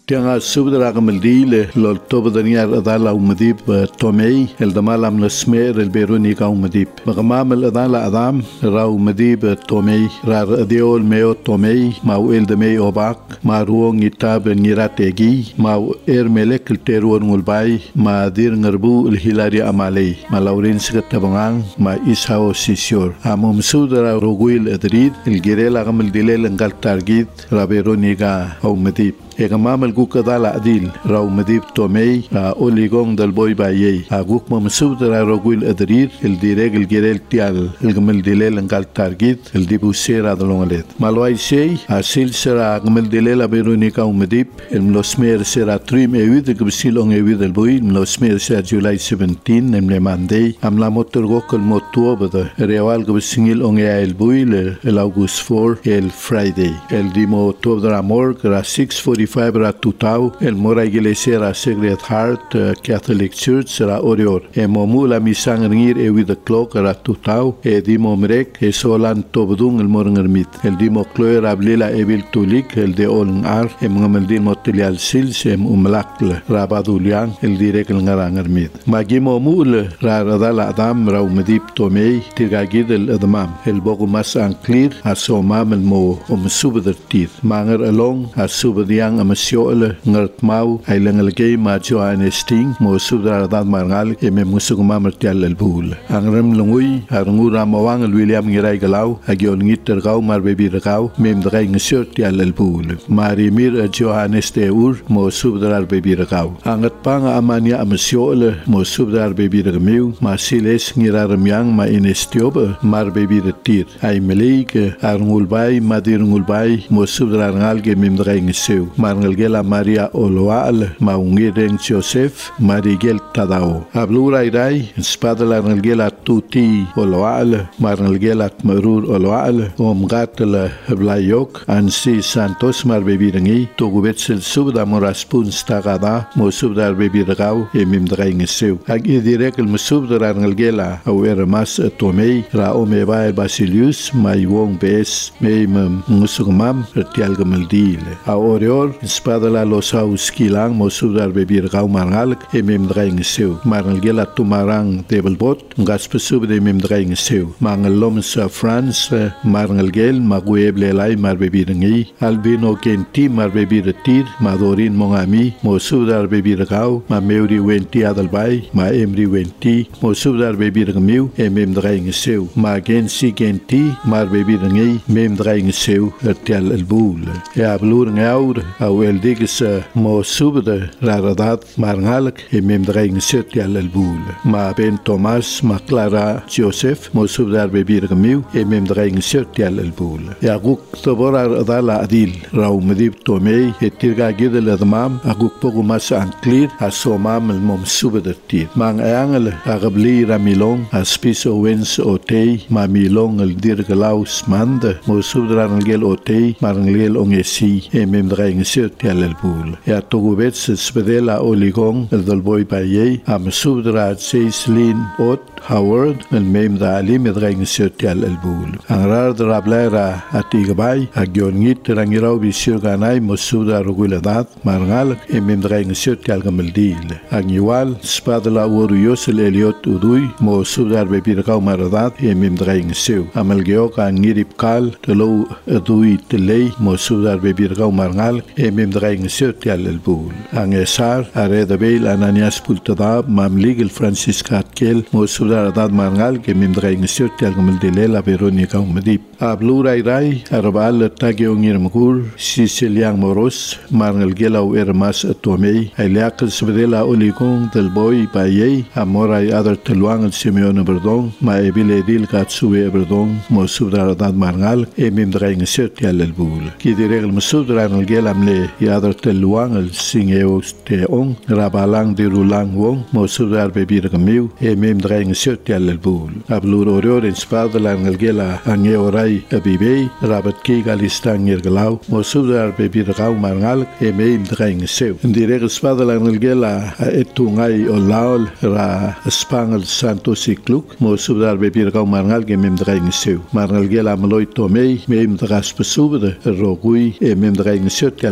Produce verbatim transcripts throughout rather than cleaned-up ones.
Tianga subdra gamaldile lol tobadaniar adala umadib tomei el damalam nasmer el beruni ka umadib magamam el adala adam ra umadib tomei ra adiol meo tomei mau el demei obak ma ruong itab ngirategi mau er melek el teruon ngulbai ma dir ngarbu el hilari amalei ma laurin sekatabangang ma ishao sisior amum subdra roguil adrid el girela gamaldile lengal targit ra beruni ka umadib Egamam el guk adala adil rau madib tomei a oligong del boy baye a guk mamsud ra rogul adrir el direg el gerel tial el gamel dilel engal targit el dibusera dalongalet malwai sei a sil sera gamel dilel aberunika umadib el mlosmer sera trim evid gubsilong evid el boy mlosmer sera July seventeen em le mandei am la motor gok el motuo bada real gubsingil ong el boy el August four el Friday el dimo tobra morg ra six forty Fibra tutau el mora iglesia ra Sacred Heart uh, Catholic Church ra orior e momu la misang ngir e with the clock ra tutau e dimo mrek e solan tobdung el morngermit el dimo cloer ablila evil tulik el de ol ar e mngamel dimo tilial sils e umlakle ra badulian el direk el ngarangermit magi momu ra radala adam ra umdip tomei tigagid el admam el bogu mas anclir asomam el mo um subdertir manger along asubdiang amasyoel ngert mau ay langalgay macho anesting mo subdar dad marngal e me musugma martial el bul angrem lungui arngura mawang el William ngiray galaw agyon ngiter gaw mar bebi ragaw mem dagay ngisot tial el bul marimir Johannes teur mo subdar bebi ragaw angat pang amanya amasyoel mo subdar bebi ragmiu masiles ngirarmyang ma inestiob mar bebi retir ay melik arngulbay madir ngulbay mo subdar ngal ge mem dagay ngisew Marngelgela Maria Oloal, Maungireng Joseph, Marigel Tadao. Ablura irai, spadala Ngelgela Tuti Oloal, Marngelgela Marur Oloal, Omgatela Blayok, Ansi Santos Marbebirangi, Togubetsel Subda Moraspun Stagada, Mosubdar Bebiragau, Emim Draingeseu. Agi direct el Musubdar Ngelgela, Awere Mas Tomei, Raome Bael Basilius, Maiwong Bes, Meim Musugmam, Retial Gameldile. Aorior, Spada la losaus kilang mo subdar bebir gau marngalk e mem draing seu marngelgela tumarang tebelbot ngas pesub de mem draing seu mangelom sa France marngelgel magueble lai mar bebir ngi albino kenti mar bebir tir madorin mongami mo subdar bebir gau ma meuri wenti adalbai ma emri wenti mo subdar bebir gmiu e mem draing seu ma gensi kenti mar bebir ngi mem draing seu ertial elbul e ablur ngaur awel digis mo subde raradad marngalk e mem draing set yal elbul ma ben Thomas ma Clara Joseph mo subdar bebir gmiu e mem draing set yal elbul ya guk tobora dala adil raw medib tomei e tirga gidel admam aguk pogu mas anclir asomam el mom subde tir mang angel agabli ramilong aspis owens otei ma milong el dirglaus mand mo subdar ngel otei marngel ongesi e mem draing set yal elbul ya togubets spedela oligong el dolboy baye am subdra seislin ot Howard el mem da ali medraing set-yal elbul angrar drablera atigbay agyon ngit rangiraw bisyo ganay mosubda roguladat marngal e mem draing set-yal gameldil angiwal spadla woruyos el eliot uduy mosubdar bebirkaw maradat e mem draing sew amalgeok angiripkal telo uduy telay mosubdar bebirkaw marngal e mem draing set-yal elbul angesar aredabel ananias pultadab mamlig el Francisca Atkel mosubdar dad marngal ke mem draing set-yal gameldile la Veronica umadip ablura irai arbal tagyo ngirmkur Sicilian moros marngal gelaw ermas tomei ayliakal sbedela olikong del boy baye amoray adar telwang el Simeon Berdong ma ebile dil katsue Berdong mo subdar dad marngal e mem draing set-yal elbul ki direl musudra el gelamle yadar telwang el singeos teong rabalang dirulang wong mo subdar bebir gamiu e mem draing set-yal elbul ablur oror en spadla el gela ange oray abibei rabat ki galistang irglaw mo subdar bebir gaw marngal e mem draing sew direl spadla el gela etungay olaol ra Spangel Santos Ikluk mo subdar bebir gaw marngal ge mem draing sew marngal gela maloy tomei mem dras pesubde rogui e mem draing set-yal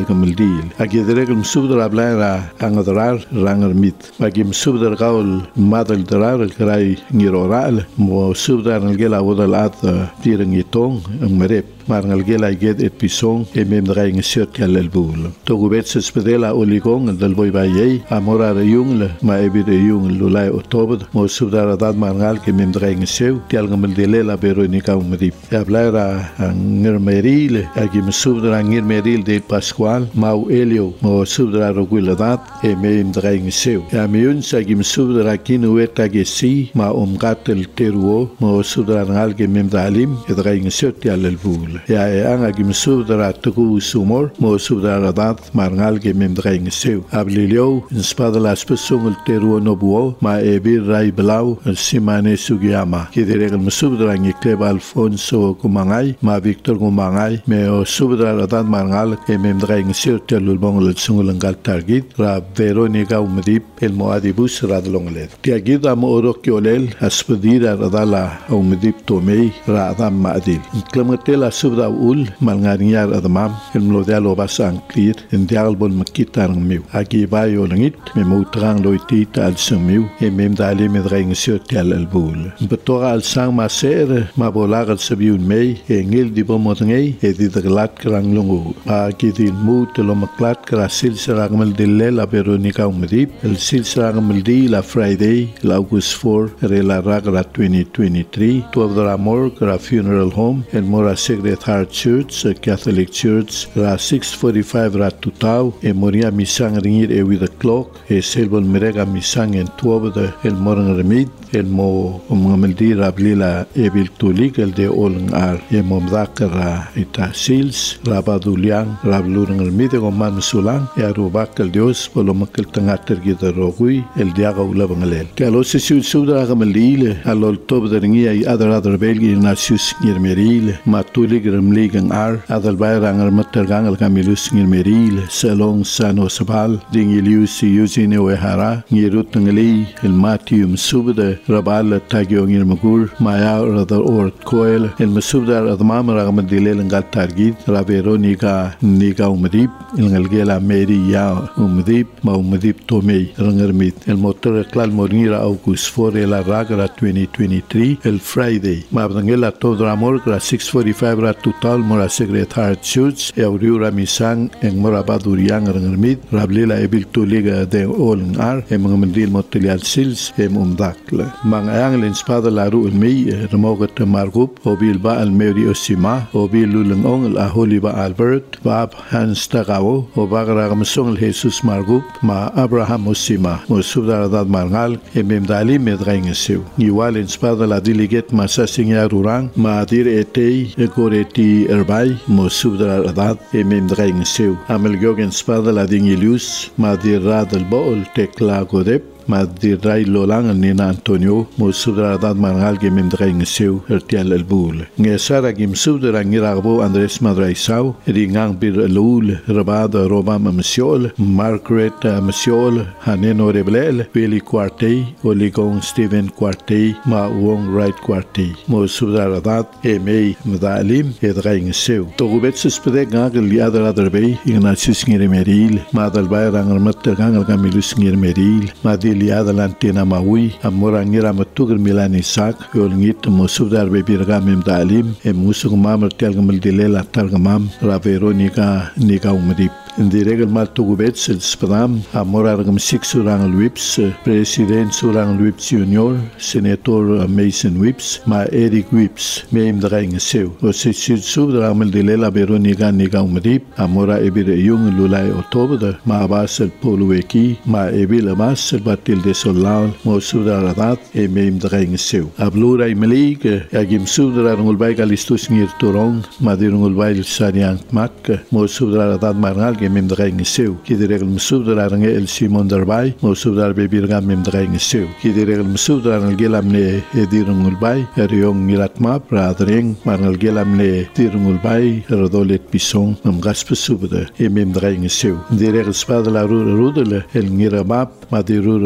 tial kamaldil agi deregel msubdar ablaira angadrar rangermit agi msubdar gaul madal darar krai ngiroral mo subdar ngela wodal at tirangitong ang marep marngal gela get et pisong e mem draing sert yal bul to gubet se spedela oligong dal boy baye amora reyung le ma ebi reyung lulai otob mo subdar dad marngal ke mem draing seu tial gamal delela veronica umdip ablaira ngirmeril agi subdar ngirmeril de pascual mau elio mo subdar roguiladat e mem draing seu ya meun sagi subdar kinu etagi si ma umgat el teruo mo subdar ngal ke mem dalim e draing sert yal bul ya ang agim subdara tuku sumor mo subdara dat marngal ke mem draing seu ablilio inspadala spesungul teruo nobuo ma ebir rai blau simane sugiyama ke deregel subdara ngi kleb alfonso kumangai ma victor kumangai me o subdara dat marngal ke mem draing seu telul bongol sungul ngal targit ra veronica umdip el moadibus radlonglet tiagida mo orokiolel aspedira radala umdip tomei ra adam madil klamatela subda ul malngariar adamam el mlodialo basang clear en dialbon makitarang miu agi bayo langit me mutrang loitita al sumiu e mem dali me draing siotel al bul betora al sang maser ma bolar al sabiun mei e ngil di bomotngei e di daglat krang lungu agi di mut lo maklat kra silsara gamal dillela veronica umdip el silsara gamal di la friday la august four rela ragra twenty twenty-three to of the amor kra funeral home en mora Sacred Heart Church, a Catholic Church, ra six forty-five ra tutau, e moria misang ringir e with a clock, e selbon merega misang en tuobada el morang remid, el mo umamaldi rablila e biltulik el de olng ar, e momdaka ra ita sils, rabaduliang, rablurang remid e goman musulang, e arubak el dios, polo makil tangater gita rogui, el diaga ulabang alel. Ke alo se siul sudra gamalile, alo tobda ringi ay adar adar belgi nasius ngirmeril, matulig ramligang ar adal bayrang armatergang al kamilus ngirmeril salong sano sabal dingilius yuzine wehara ngirut ngali el matium subda rabal tagyo ngirmagur maya radar or koel el masubda admam ragamadilel ngal targit raveronica niga umdip el ngalgela meri ya umdip ma umdip tomei rangarmit el motor klal morngira august four el ragra twenty twenty-three el friday ma bangela todramor gra six forty-five ra total mora Sacred Heart Church e auriura misang en mora baduriang rangermit rablela ebil tuliga de olng ar e mangamandil motelial sils e mumdakle mang ayang len spada laru ulmi remogat margup obil ba al meri osima obil luleng ong la holiba albert bab hans tagawo o bagra gamsong jesus margup ma abraham osima mo subdara dad marngal e memdali medreng seu niwal en spada la diliget masa singya rurang ma dir etei e goreti erbay mo subdara dad e memdreng seu amel gogen spada la dingilius ma dir radal bol tekla godep Madir Rai Lolang Nina Antonio mo subdara dad mangal ge mem drai ngsew ertial albul nge sara gim subdara ngirabo Andres Madraisau ringang bir lul rabada Roma Msiol Margaret Msiol Haneno Reblel Willy Quartey Oligong Stephen Quartey ma Wong Right Quartey mo subdara dad e mei mdalim e drai ngsew to gubet suspede gangal liadra darbe Ignatius Ngirmeril ma dal bayrang armat gangal kamilus Ngirmeril ma liada lantina maui amora ngira matugar milani sak yolngit mo subdar be birga mem dalim e musuk mamar telgamel dilela targamam ra veronica nika umdip in the regal mal tugubet sel spram amora ragam six urang whips president urang whips junior senator Mason whips ma Eric whips mem draing seu o se sil subdar amel dilela veronica nika umdip amora ebire yung lulai otober ma basel polueki ma ebile basel til de solal mo subdara dat e mem draing seu ablura imelig agim subdara ngul bay galistus ngir turong madir ngul bay sariang mak mo subdara dat marnal ge mem draing seu ki de regel subdara nge el simon darbay mo subdara be birga mem draing seu ki de regel subdara ngel gelamne e dir ngul bay eriong ngirat ma pradring marnal gelamne dir ngul bay rodolet pison nam gasp subda e mem draing seu de regel spadla ru rudele el ngirabap madir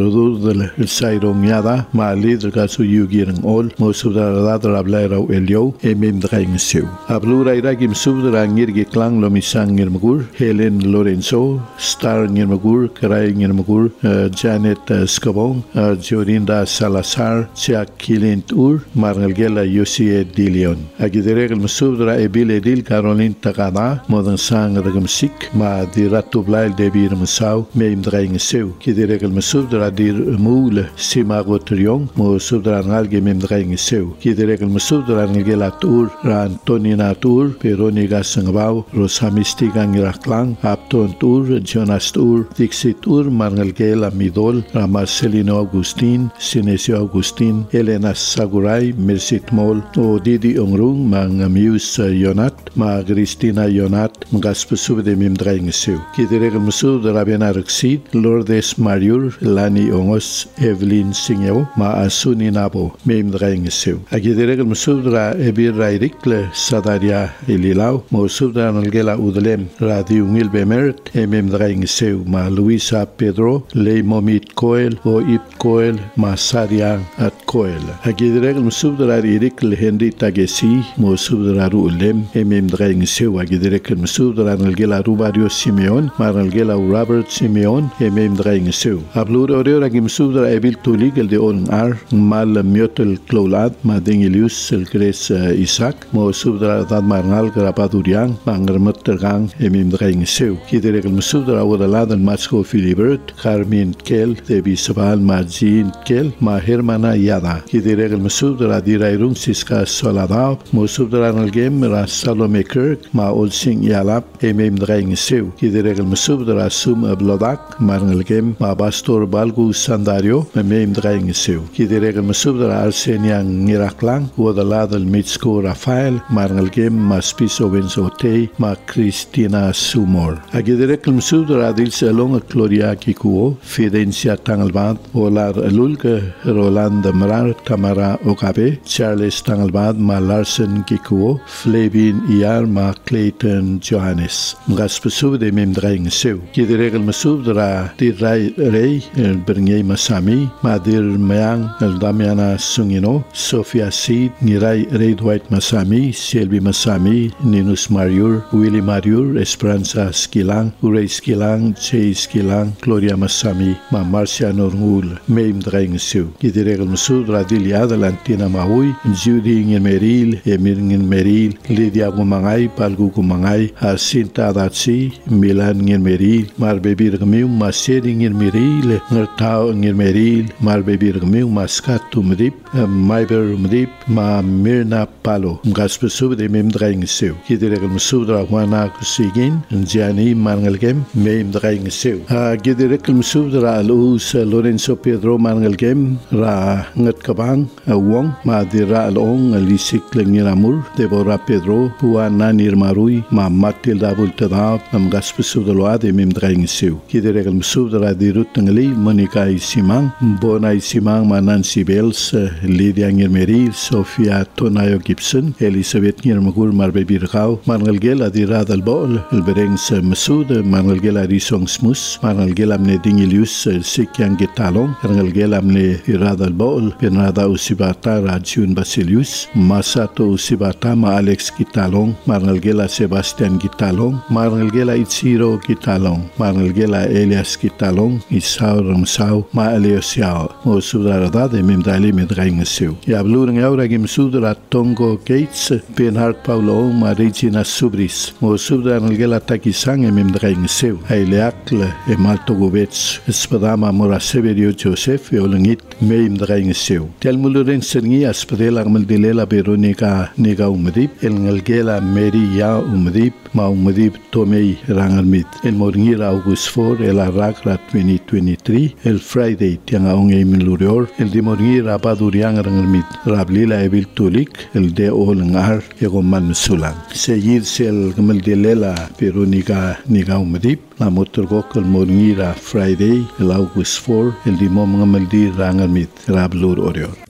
Nudur del Sairong Yada, Ma Lidr Gasu Yugirang Ol, Mo Subdara Rablaira Elio, Emim Draing Sew. Ablura Iragim Subdra Ngirgi Klang Lomisang Nirmagur, Helen Lorenzo, Star Nirmagur, Karai Nirmagur, uh, Janet uh, Skabong, uh, Jorinda Salazar, Siak Kilint Ur, Marnalgela Yosie Dilion. Agideregel Musubdra Ebil Edil Caroline Takada, Modern Sang Ragamsik, Ma di Ratublail Debir Musau, Meim Draing Sew. Kideregel Musubdra dir Mule, Sima Gotriong, Mo Subdra Nalge Mem Draing Sew. Kideregel Musubdra Nalgela Tur, Ran Tonina Tur, Peroniga Sangabau, Rosamistigang Iraklang, Apton Tur, Jonas Tur, Dixit Tur, Marnalgela Midol, Marcelino Agustin, Sinesio Agustin, Elena Saguray, Mersit Mol, O Didi Ongrung, Mang Mius Yonat, Ma Cristina Yonat, Gaspasub de Mim Draing Sew. Kideregel Musub de Rabena Rexid, Lourdes Mariur, Lani Ongos, Evelyn Singeo, Ma Asuni Nabo, Mim Draing Sew. Akideregel Musub de Ebir Rairikle, Sadaria Elilau, Musub de Analgela Udlem, Radio Ngil Bemert, Mim Draing Sew, Ma Luisa Pedro, Lei Momit Coel, O Ip Coel, Ma Saria at Coel. Akideregel Musub de Rairikle Henry Tagesi, Musub de Rulem, Mim Draing Sew. Akideregel Musub de Analgela Rubario Simeon, Marnalgela Robert Simeon, Mim Draing Sew. Ablur Oreo Musub de Ebil Tulig, el de On Ar, Mal Miotel Clolad, Ma Dingilius, el Gres Isaac, Musub de Dad Marnal, Grabadurian, Mangermuttergang, Mim Draing Sew. Kideregel Musub de Audalad, el Matsco Filibert, Carmen Kel, de Bisabal, Ma Jean Kel, Ma Hermana Yada. Kideregel Musub de la Dirairung Siska Soladao, Musub de Analgem, Ra Salome Kirk, Ma Olsing Yalap, Mim Draing Sew. Kideregel Musub de la Sum Blodak, Marnalgem, Ma Bastor Balgu Sandario, Mim Draing Sew. Kideregel Musub de la Arsenian Niraklang, Audalad, el Mitsko Rafael, Marnalgem, Ma Spiso Benzote, Ma Cristina Sumor. Akideregel Musub de la Dil Salong Gloria Kikuo, Fidencia Tangalbad, Olar Lulke, Roland Mrar, Tamara Okabe, Charles Tangalbad, Ma Larsen Kikuo, Flavin Iar, Ma Clayton Johannes. Gaspasub de Mim Draing Sew. Kideregel Musub de la Dirai Rey, el Berngei Masami, Ma Dir Mayang, el Damiana Sungino, Sofia Sid, Nirai Rey Dwight Masami, Selby Masami, Ninus Mariur, Willy Mariur, Esperanza Skilang, Urey Skilang, Jay Skilang, Gloria Masami, Ma Marcia Norngul, Mim Draing Sew. Kideregel Musub de la Dilia de Lantina Maui, Judy Ngin Meril, Emir Ngin Meril, Lydia Gumangay, Palgu Gumangay, Asinta Datsi, Milan Ngin Meril, Mar Bebir Gmiu, Ma Seri Ngin Meril, Ngertao Ngin Meril, Mar Bebir Gmiu, Ma Skatu Mdip, Maiber Mdip, Ma Mirna Palo. Gaspasub de Mim Draing Sew. Kideregel Musub de la Juana Kusigin, Gianni Mangalgem, Mim Draing Sew. Kideregel Musub de la Alus Lorenzo Pedro Mangalgem, Ra Ngat Kabang, Wong, Ma Dira Along, Lisik Lengiramur, Deborah Pedro, Juana Nirmarui, Ma Matilda Bultadab, Am Gaspasub de Loa de Mim Draing Sew. Kideregel Musub de la Dirut Ngali, Monica Isimang, Bona Isimang, Ma Nancy Bells, Lydia Ngirmeri, Sofia Tonayo Gibson, Elizabeth Ngirmagur, Marbe Birgau, Marnalgela Dirad Albol, El Berengs Masud, Marnalgela Risong Smus, Marnalgela Amne Dingilius, Sikyang Gitalong, Marnalgela Amne Irad Albol, Bernarda Usibata, Rajun Basilius, Masato Usibata, Ma Alex Gitalong, Marnalgela Sebastian Gitalong, Marnalgela Itziro Gitalong, Marnalgela Elias Gitalong, Isao Ramsau, Ma Eliosiao, Mo Subdarada de Mimdali Medraing Sew. Yablurang Aura Gim Sudra Tongo Gates, Bernhard Paulo, Ma Regina Subris, Mo Subdarangela Takisang e Mimdraing Sew. Aileakle e Malto Govets, Espadama Mora Severio Joseph, e Olangit, Meim Draing Sew. Telmuluren Serni, Aspadela Maldilela Veronica Nega Umdip, El Ngalgela Mary Ya Umdip, Ma Umdip Tomei Rangarmit, El Morngira August four, El Arakra twenty twenty-three, El Friday, Tianga Onge Milurior, El Dimorngira Baduriang Rangarmit, Rablila Evil Tulik, El De Olangar, Egoman Sulang. Seguir Sel Maldilela Veronica Nega Umdip, La Motorgok El Morngira Friday, El August four, El Dimom Maldi Rangarmit, Rablur Orior.